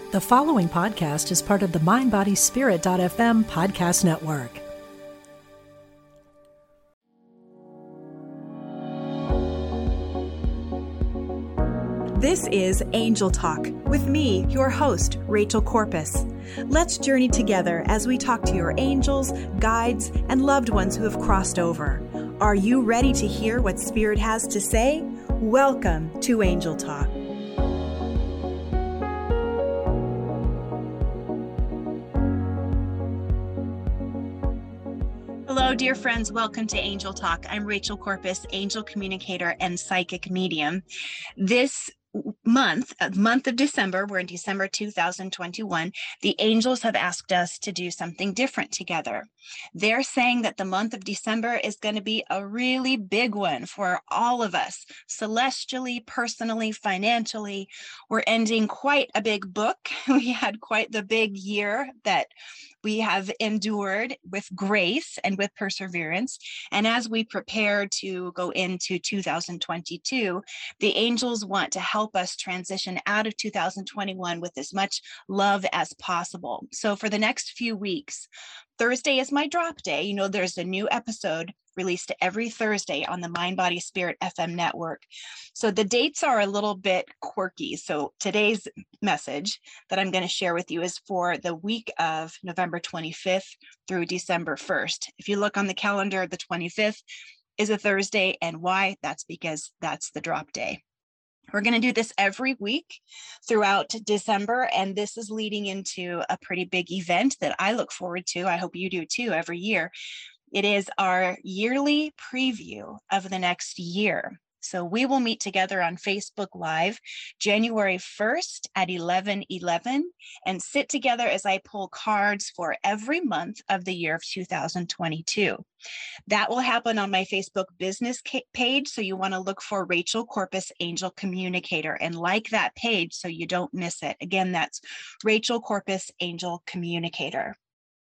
The following podcast is part of the MindBodySpirit.fm podcast network. This is Angel Talk with me, your host, Rachel Corpus. Let's journey together as we talk to your angels, guides, and loved ones who have crossed over. Are you ready to hear what Spirit has to say? Welcome to Angel Talk. Hello, dear friends. Welcome to Angel Talk. I'm Rachel Corpus, angel communicator and psychic medium. This month of December, we're in December 2021, the angels have asked us to do something different together. They're saying that the month of December is going to be a really big one for all of us, celestially, personally, financially. We're ending quite a big book. We had quite the big year that we have endured with grace and with perseverance. And as we prepare to go into 2022, the angels want to help us transition out of 2021 with as much love as possible. So for the next few weeks, Thursday is my drop day. You know, there's a new episode released every Thursday on the Mind Body Spirit FM network. So the dates are a little bit quirky. So today's message that I'm going to share with you is for the week of November 25th through December 1st. If you look on the calendar, the 25th is a Thursday. And why? That's because that's the drop day. We're going to do this every week throughout December, and this is leading into a pretty big event that I look forward to. I hope you do too every year. It is our yearly preview of the next year. So we will meet together on Facebook Live January 1st at 11:11 and sit together as I pull cards for every month of the year of 2022. That will happen on my Facebook business page. So you want to look for Rachel Corpus Angel Communicator and like that page so you don't miss it. Again, that's Rachel Corpus Angel Communicator.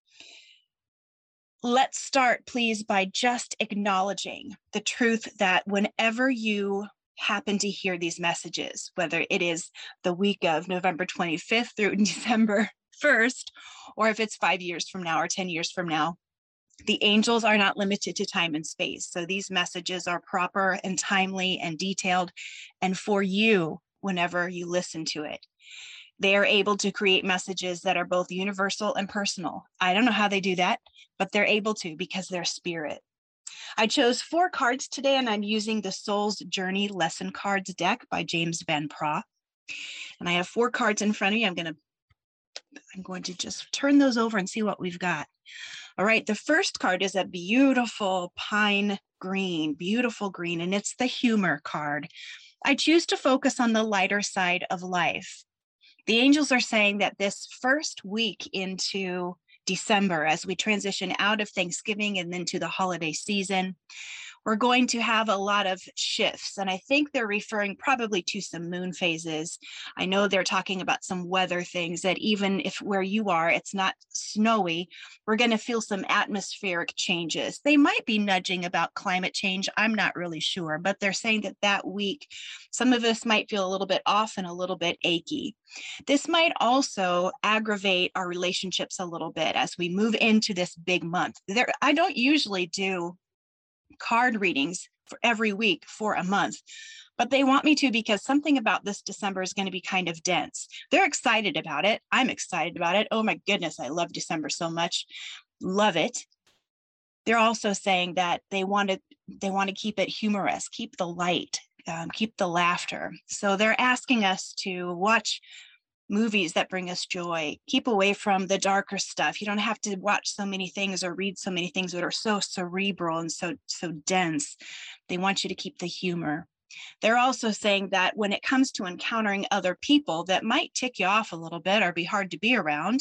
Let's start, please, by just acknowledging the truth that whenever you happen to hear these messages, whether it is the week of November 25th through December 1st, or if it's 5 years from now or 10 years from now, the angels are not limited to time and space. So these messages are proper and timely and detailed, and for you whenever you listen to it. They are able to create messages that are both universal and personal. I don't know how they do that, but they're able to because they're spirit. I chose 4 cards today, and I'm using the Soul's Journey Lesson Cards deck by James Van Praagh. And I have 4 cards in front of me. I'm going to just turn those over and see what we've got. All right, the first card is a beautiful pine green, beautiful green, and it's the humor card. I choose to focus on the lighter side of life. The angels are saying that this first week into December, as we transition out of Thanksgiving and into the holiday season, we're going to have a lot of shifts. And I think they're referring probably to some moon phases. I know they're talking about some weather things that even if where you are, it's not snowy, we're going to feel some atmospheric changes. They might be nudging about climate change. I'm not really sure, but they're saying that that week, some of us might feel a little bit off and a little bit achy. This might also aggravate our relationships a little bit as we move into this big month. I don't usually do card readings for every week for a month, but they want me to because something about this December is going to be kind of dense. They're excited about it. I'm excited about it. Oh my goodness, I love December so much. Love it. They're also saying that they want to keep it humorous, keep the light, keep the laughter. So they're asking us to watch movies that bring us joy, keep away from the darker stuff. You don't have to watch so many things or read so many things that are so cerebral and so dense. They want you to keep the humor. They're also saying that when it comes to encountering other people that might tick you off a little bit or be hard to be around,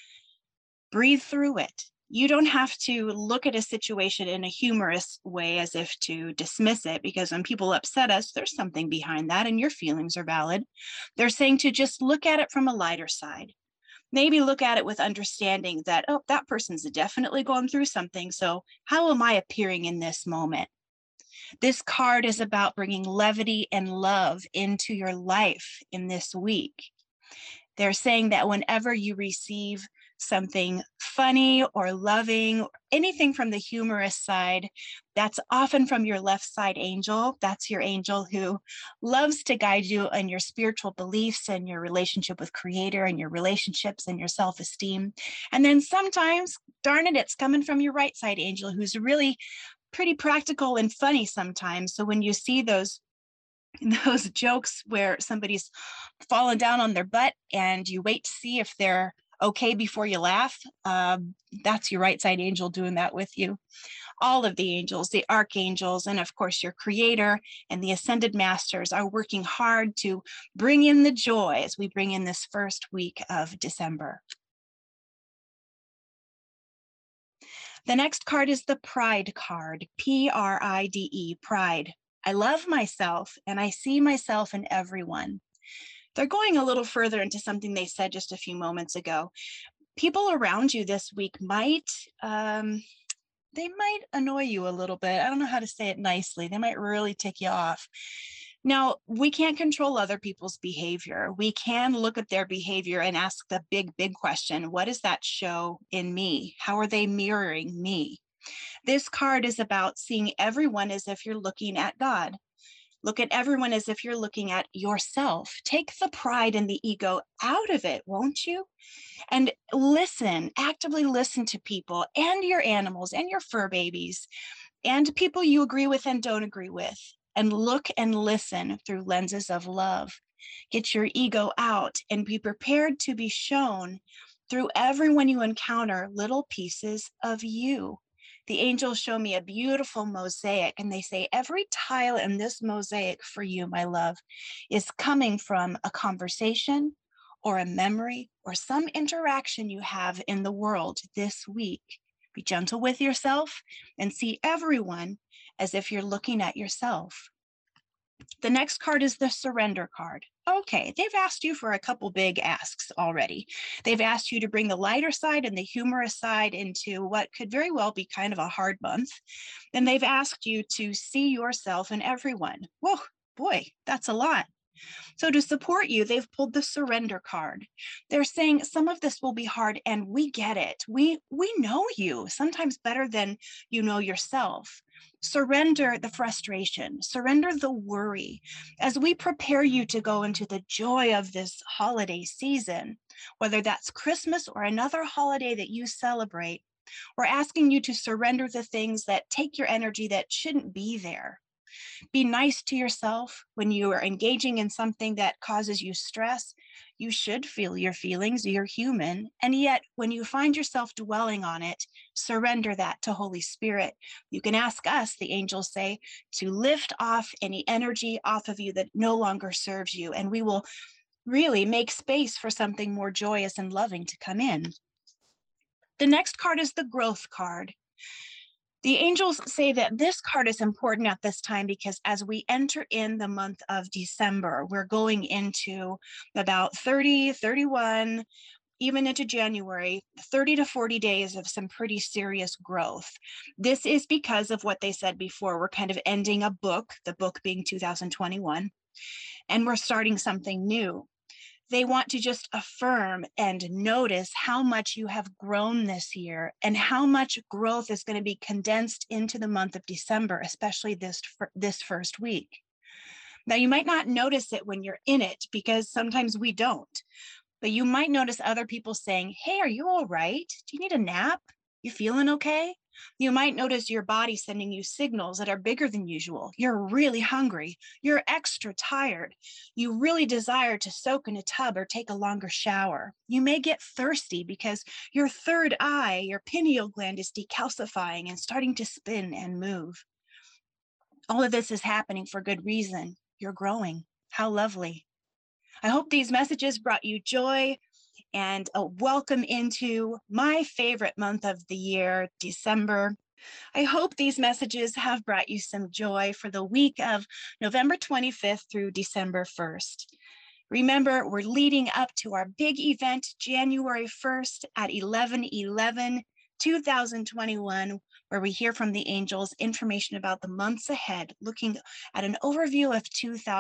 breathe through it. You don't have to look at a situation in a humorous way as if to dismiss it, because when people upset us, there's something behind that and your feelings are valid. They're saying to just look at it from a lighter side. Maybe look at it with understanding that, oh, that person's definitely going through something. So how am I appearing in this moment? This card is about bringing levity and love into your life in this week. They're saying that whenever you receive something funny or loving, anything from the humorous side, that's often from your left side angel. That's your angel who loves to guide you in your spiritual beliefs and your relationship with Creator and your relationships and your self-esteem. And then sometimes, darn it, it's coming from your right side angel, who's really pretty practical and funny sometimes. So when you see those jokes where somebody's fallen down on their butt and you wait to see if they're okay before you laugh, that's your right side angel doing that with you. All of the angels, the archangels, and of course your Creator and the ascended masters are working hard to bring in the joy as we bring in this first week of December. The next card is the Pride card, Pride, Pride. I love myself and I see myself in everyone. They're going a little further into something they said just a few moments ago. People around you this week might annoy you a little bit. I don't know how to say it nicely. They might really tick you off. Now, we can't control other people's behavior. We can look at their behavior and ask the big question, what does that show in me? How are they mirroring me? This card is about seeing everyone as if you're looking at God. Look at everyone as if you're looking at yourself. Take the pride and the ego out of it, won't you? And listen, actively listen to people and your animals and your fur babies and people you agree with and don't agree with. And look and listen through lenses of love. Get your ego out and be prepared to be shown through everyone you encounter little pieces of you. The angels show me a beautiful mosaic, and they say every tile in this mosaic for you, my love, is coming from a conversation or a memory or some interaction you have in the world this week. Be gentle with yourself and see everyone as if you're looking at yourself. The next card is the surrender card. Okay, they've asked you for a couple big asks already. They've asked you to bring the lighter side and the humorous side into what could very well be kind of a hard month. And they've asked you to see yourself in everyone. Whoa, boy, that's a lot. So to support you, they've pulled the surrender card. They're saying some of this will be hard and we get it. We know you sometimes better than you know yourself. Surrender the frustration, surrender the worry. As we prepare you to go into the joy of this holiday season, whether that's Christmas or another holiday that you celebrate, we're asking you to surrender the things that take your energy that shouldn't be there. Be nice to yourself when you are engaging in something that causes you stress. You should feel your feelings, you're human. And yet, when you find yourself dwelling on it, surrender that to Holy Spirit. You can ask us, the angels say, to lift off any energy off of you that no longer serves you. And we will really make space for something more joyous and loving to come in. The next card is the growth card. The angels say that this card is important at this time because as we enter in the month of December, we're going into about 30, 31, even into January, 30 to 40 days of some pretty serious growth. This is because of what they said before. We're kind of ending a book, the book being 2021, and we're starting something new. They want to just affirm and notice how much you have grown this year and how much growth is going to be condensed into the month of December, especially this first week. Now, you might not notice it when you're in it because sometimes we don't, but you might notice other people saying, hey, are you all right? Do you need a nap? You feeling okay? You might notice your body sending you signals that are bigger than usual. You're really hungry. You're extra tired. You really desire to soak in a tub or take a longer shower. You may get thirsty because your third eye, your pineal gland, is decalcifying and starting to spin and move. All of this is happening for good reason. You're growing. How lovely. I hope these messages brought you joy and a welcome into my favorite month of the year, December. I hope these messages have brought you some joy for the week of November 25th through December 1st. Remember, we're leading up to our big event, January 1st at 11:11 2021, where we hear from the angels information about the months ahead, looking at an overview of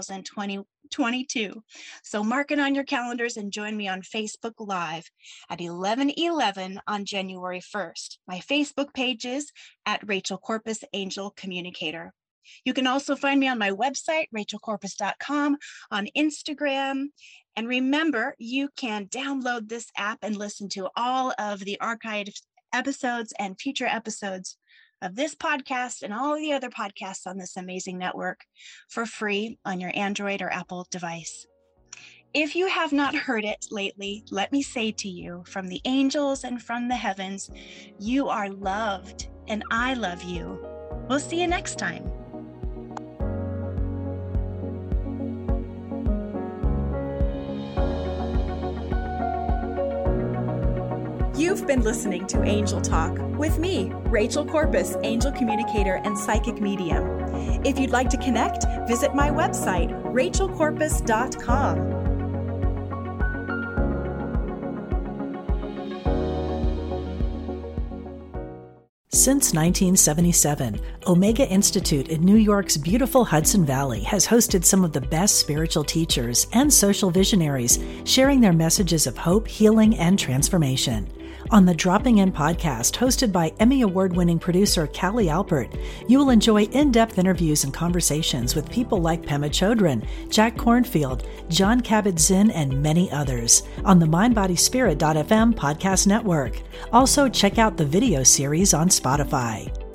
2022. So mark it on your calendars and join me on Facebook Live at 11:11 on January 1st. My Facebook page is at Rachel Corpus Angel Communicator. You can also find me on my website, rachelcorpus.com, on Instagram. And remember, you can download this app and listen to all of the archived episodes and future episodes of this podcast and all the other podcasts on this amazing network for free on your Android or Apple device. If you have not heard it lately, let me say to you, from the angels and from the heavens, you are loved and I love you. We'll see you next time. You've been listening to Angel Talk with me, Rachel Corpus, Angel Communicator and Psychic Medium. If you'd like to connect, visit my website, rachelcorpus.com. Since 1977, Omega Institute in New York's beautiful Hudson Valley has hosted some of the best spiritual teachers and social visionaries sharing their messages of hope, healing, and transformation. On the Dropping In podcast, hosted by Emmy Award-winning producer Callie Alpert, you will enjoy in-depth interviews and conversations with people like Pema Chodron, Jack Kornfield, John Kabat-Zinn, and many others on the MindBodySpirit.fm podcast network. Also, check out the video series on Spotify.